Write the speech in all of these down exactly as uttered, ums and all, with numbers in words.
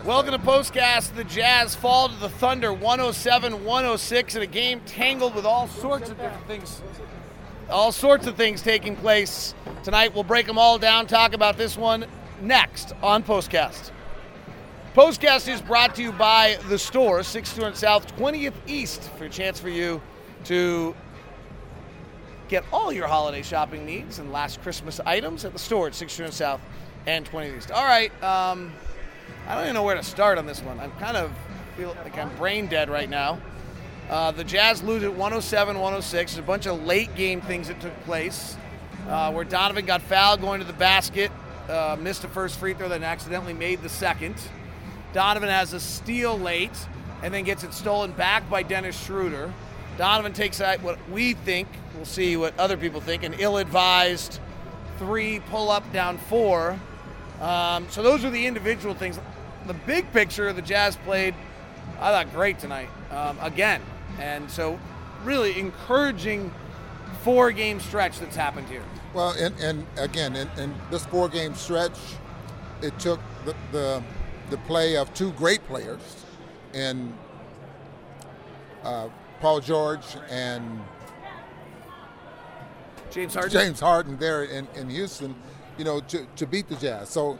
Welcome to Postcast. The Jazz fall to the Thunder one oh seven one oh six in a game tangled with all sorts of different things. All sorts of things taking place tonight. We'll break them all down, talk about this one next on Postcast. Postcast is brought to you by The Store, sixth Street South, twentieth East, for a chance for you to get all your holiday shopping needs and last Christmas items at The Store at sixth Street South and twentieth East. All right, um... I don't even know where to start on this one. I'm kind of feel like I'm brain dead right now. Uh, the Jazz lose at one oh seven one oh six. There's a bunch of late game things that took place uh, where Donovan got fouled going to the basket, uh, missed a first free throw, then accidentally made the second. Donovan has a steal late and then gets it stolen back by Dennis Schroeder. Donovan takes out what we think, we'll see what other people think, an ill-advised three pull-up down four. Um, so those are the individual things. The big picture, the Jazz played, I thought, great tonight, um, again. And so really encouraging four-game stretch that's happened here. Well, and, and again, in, in this four-game stretch, it took the, the the play of two great players in uh, Paul George and James Harden. James Harden there in, in Houston, you know, to, to beat the Jazz. So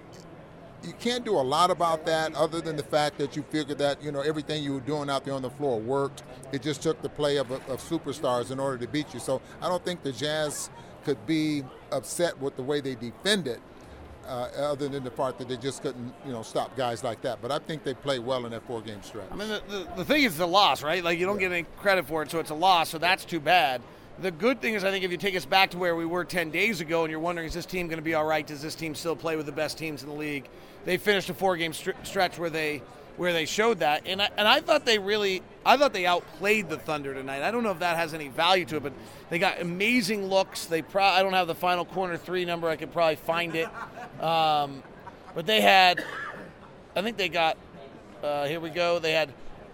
you can't do a lot about that other than the fact that you figured that, you know, everything you were doing out there on the floor worked. It just took the play of, of superstars in order to beat you. So I don't think the Jazz could be upset with the way they defended, uh, other than the part that they just couldn't, you know, stop guys like that. But I think they played well in that four-game stretch. I mean, the, the, the thing is the loss, right? Like, you don't get any credit for it, so it's a loss, so that's too bad. The good thing is, I think, if you take us back to where we were ten days ago and you're wondering, is this team going to be all right? Does this team still play with the best teams in the league? They finished a four-game st- stretch where they where they showed that. And I, and I thought they really – I thought they outplayed the Thunder tonight. I don't know if that has any value to it, but they got amazing looks. They pro- I don't have the final corner three number. I could probably find it. Um, but they had – I think they got uh, – here we go. They had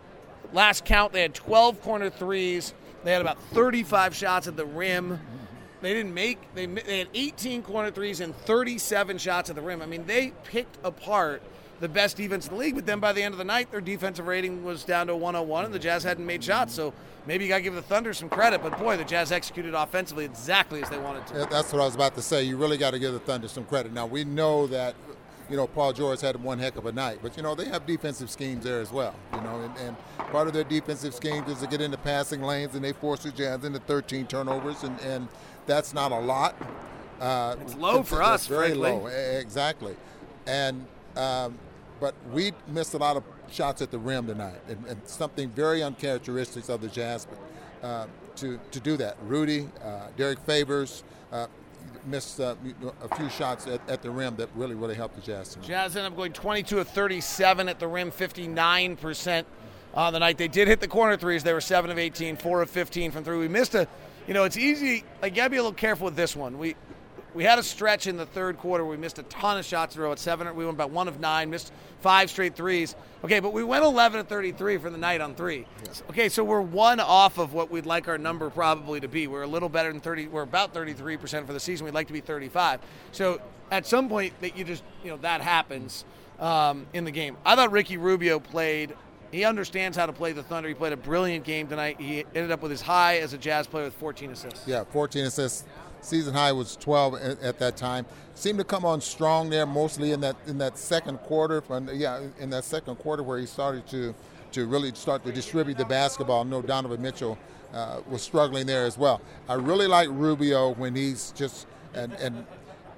– last count, they had twelve corner threes. They had about thirty-five shots at the rim. They didn't make they, – they had eighteen corner threes and thirty-seven shots at the rim. I mean, they picked apart the best defense in the league, but then by the end of the night, their defensive rating was down to one oh one, and the Jazz hadn't made shots. So maybe you got to give the Thunder some credit. But, boy, the Jazz executed offensively exactly as they wanted to. That's what I was about to say. You really got to give the Thunder some credit. Now, we know that – you know, Paul George had one heck of a night. But, you know, they have defensive schemes there as well, you know, and, and part of their defensive schemes is to get into passing lanes, and they force the Jazz into thirteen turnovers, and, and that's not a lot. Uh, it's low it's, for it's us, very frankly. low, exactly. And um, but we missed a lot of shots at the rim tonight, and, and something very uncharacteristic of the Jazz uh, to, to do that. Rudy, uh, Derek Favors, uh, missed uh, a few shots at, at the rim that really, really helped the Jazz tonight. Jazz ended up going twenty-two of thirty-seven at the rim, fifty-nine percent on the night. They did hit the corner threes. They were seven of eighteen, four of fifteen from three. We missed a, you know, it's easy. Like, you got to be a little careful with this one. We we had a stretch in the third quarter where we missed a ton of shots in a row at seven. We went about one of nine, missed five straight threes. Okay, but we went eleven of thirty-three for the night on three. Yeah. Okay, so we're one off of what we'd like our number probably to be. We're a little better than thirty. We're about thirty-three percent for the season. We'd like to be thirty-five. So at some point that you just, you know, that happens um, in the game. I thought Ricky Rubio played. He understands how to play the Thunder. He played a brilliant game tonight. He ended up with his high as a Jazz player with fourteen assists. Yeah, fourteen assists. Season high was twelve at, at that time. Seemed to come on strong there, mostly in that in that second quarter. From, yeah, in that second quarter where he started to to really start to distribute the basketball. I know Donovan Mitchell uh, was struggling there as well. I really like Rubio when he's just and and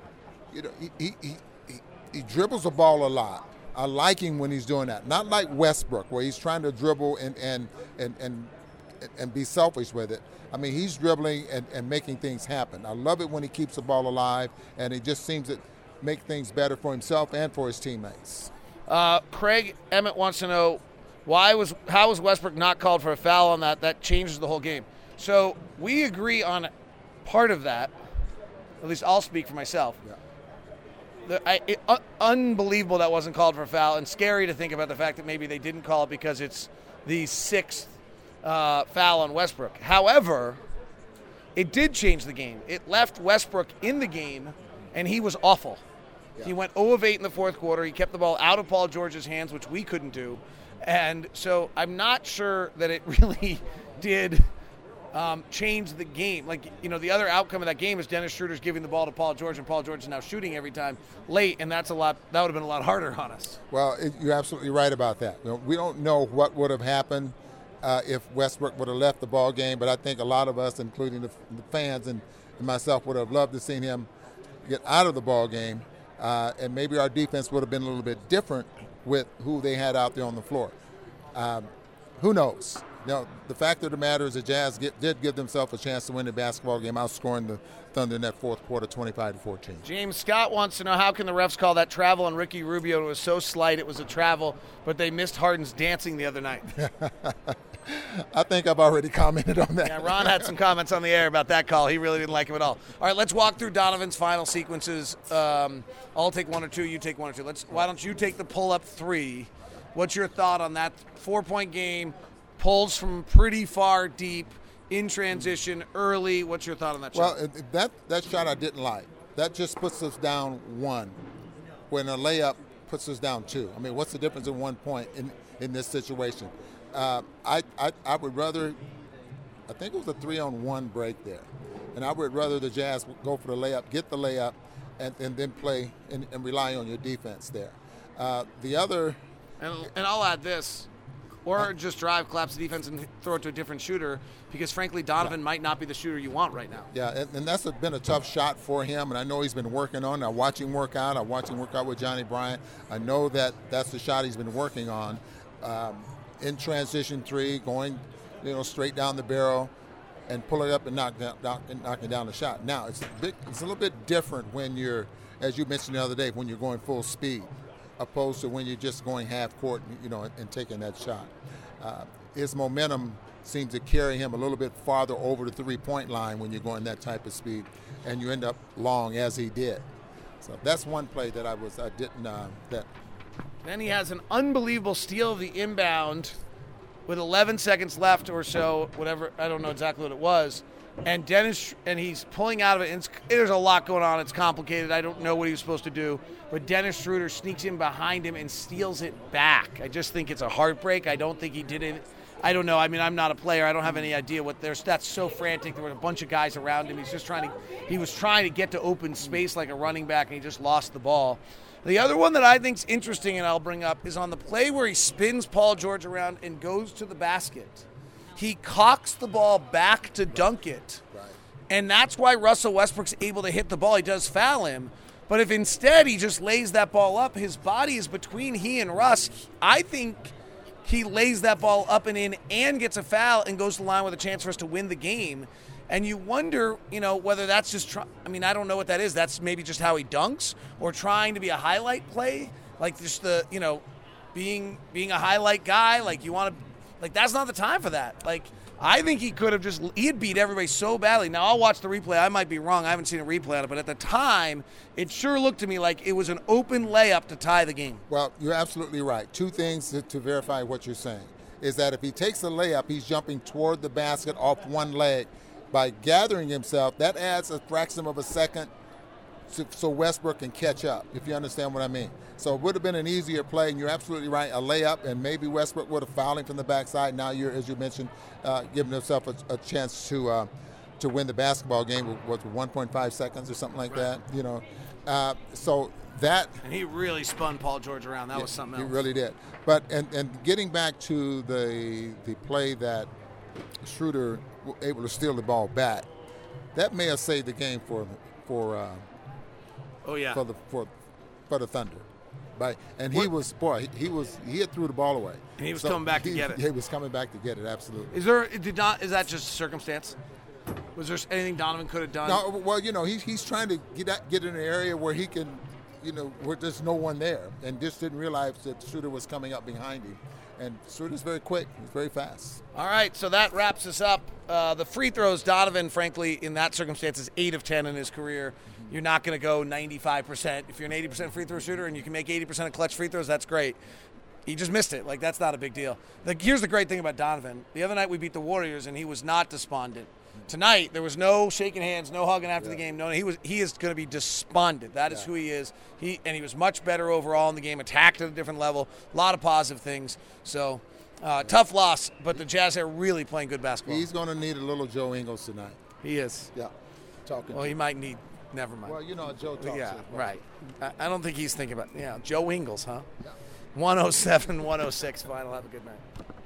you know he he, he, he dribbles the ball a lot. I like him when he's doing that. Not like Westbrook, where he's trying to dribble and and and and, and be selfish with it. I mean, he's dribbling and, and making things happen. I love it when he keeps the ball alive, and he just seems to make things better for himself and for his teammates. Uh, Craig Emmett wants to know, why was how was Westbrook not called for a foul on that? That changes the whole game. So we agree on part of that. At least I'll speak for myself. Yeah. The, I, it, uh, unbelievable that wasn't called for a foul, and scary to think about the fact that maybe they didn't call it because it's the sixth Uh, foul on Westbrook. However, it did change the game. It left Westbrook in the game, and he was awful. Yeah. He went zero of eight in the fourth quarter. He kept the ball out of Paul George's hands, which we couldn't do. And so I'm not sure that it really did um, change the game. Like, you know, the other outcome of that game is Dennis Schroeder's giving the ball to Paul George, and Paul George is now shooting every time late, and that's a lot. That would have been a lot harder on us. Well, it, you're absolutely right about that. You know, we don't know what would have happened uh, if Westbrook would have left the ball game, but I think a lot of us, including the, the fans and, and myself, would have loved to see him get out of the ball game, uh, and maybe our defense would have been a little bit different with who they had out there on the floor. Um, who knows? Now, the fact of the matter is the Jazz get, did give themselves a chance to win the basketball game, outscoring the Thunder in that fourth quarter, twenty-five to fourteen. James Scott wants to know, how can the refs call that travel on Ricky Rubio? It was so slight, it was a travel, but they missed Harden's dancing the other night. I think I've already commented on that. Yeah, Ron had some comments on the air about that call. He really didn't like him at all. All right, let's walk through Donovan's final sequences. Um, I'll take one or two. You take one or two. Let's. Why don't you take the pull-up three? What's your thought on that four-point game? Pulls from pretty far deep, in transition, early. What's your thought on that shot? Well, it- that, that shot I didn't like. That just puts us down one, when a layup puts us down two. I mean, what's the difference in one point in, in this situation? Uh, I, I I would rather, I think it was a three-on-one break there, and I would rather the Jazz go for the layup, get the layup, and, and then play and, and rely on your defense there. Uh, the other, And, and I'll add this. Or just drive, collapse the defense, and throw it to a different shooter, because, frankly, Donovan yeah. might not be the shooter you want right now. Yeah, and, and that's a, been a tough shot for him, and I know he's been working on it. I watch him work out. I watch him work out with Johnny Bryant. I know that that's the shot he's been working on. Um, in transition three, going, you know, straight down the barrel and pull it up and knock down, knock, and knocking down the shot. Now, it's a, bit, it's a little bit different when you're, as you mentioned the other day, when you're going full speed, opposed to when you're just going half court, you know, and, and taking that shot. Uh, his momentum seems to carry him a little bit farther over the three-point line when you're going that type of speed, and you end up long, as he did. So that's one play that I was I didn't uh, that. Then he has an unbelievable steal of the inbound with eleven seconds left or so, whatever, I don't know exactly what it was. And Dennis, and he's pulling out of it. And it's, there's a lot going on. It's complicated. I don't know what he was supposed to do. But Dennis Schroeder sneaks in behind him and steals it back. I just think it's a heartbreak. I don't think he did it. I don't know. I mean, I'm not a player. I don't have any idea what there's. That's so frantic. There were a bunch of guys around him. He's just trying to. He was trying to get to open space like a running back, and he just lost the ball. The other one that I think's interesting, and I'll bring up, is on the play where he spins Paul George around and goes to the basket. He cocks the ball back to dunk it. Right. And that's why Russell Westbrook's able to hit the ball. He does foul him. But if instead he just lays that ball up, his body is between he and Russ. I think he lays that ball up and in and gets a foul and goes to the line with a chance for us to win the game. And you wonder, you know, whether that's just, try- I mean, I don't know what that is. That's maybe just how he dunks, or trying to be a highlight play. Like just the, you know, being being a highlight guy. Like you want to, like that's not the time for that. Like I think he could have just, he had beat everybody so badly. Now I'll watch the replay. I might be wrong. I haven't seen a replay on it. But at the time, it sure looked to me like it was an open layup to tie the game. Well, you're absolutely right. Two things to, to verify what you're saying is that if he takes a layup, he's jumping toward the basket off one leg. By gathering himself, that adds a fraction of a second to, so Westbrook can catch up, if you understand what I mean. So it would have been an easier play, and you're absolutely right, a layup, and maybe Westbrook would have fouled him from the backside. Now you're, as you mentioned, uh, giving himself a, a chance to uh, to win the basketball game with, with one point five seconds or something like right. that, you know. Uh, so that... And he really spun Paul George around. That yeah, was something else. He really did. But, and, and getting back to the the play that Schroeder able to steal the ball back, that may have saved the game for for uh, oh yeah for the for for the Thunder, right? And he what? was boy he, he was he had threw the ball away, and he was so coming back he, to get it. He was coming back to get it, absolutely. Is there did not is that just circumstance? Was there anything Donovan could have done? No, well, you know he's he's trying to get at, get in an area where he can, you know, where there's no one there, and just didn't realize that Schroeder was coming up behind him. And Schroeder's very quick. He's very fast. All right, so that wraps us up. Uh, the free throws, Donovan, frankly, in that circumstance, is eight of ten in his career. Mm-hmm. You're not going to go ninety-five percent. If you're an eighty percent free throw shooter and you can make eighty percent of clutch free throws, that's great. He just missed it. Like, that's not a big deal. Like, here's the great thing about Donovan. The other night we beat the Warriors, and he was not despondent. Tonight there was no shaking hands, no hugging after Yeah. the game. No, he was he is going to be despondent. That is Yeah. who he is. He and he was much better overall in the game. Attacked at a different level. A lot of positive things. So uh, tough loss, but the Jazz are really playing good basketball. He's going to need a little Joe Ingles tonight. he is. Yeah, talking. Well, to he might need. Never mind. Well, you know, Joe talks. yeah, to- right. I, I don't think he's thinking about. Yeah, Joe Ingles, huh? one oh seven one oh six final. Have a good night.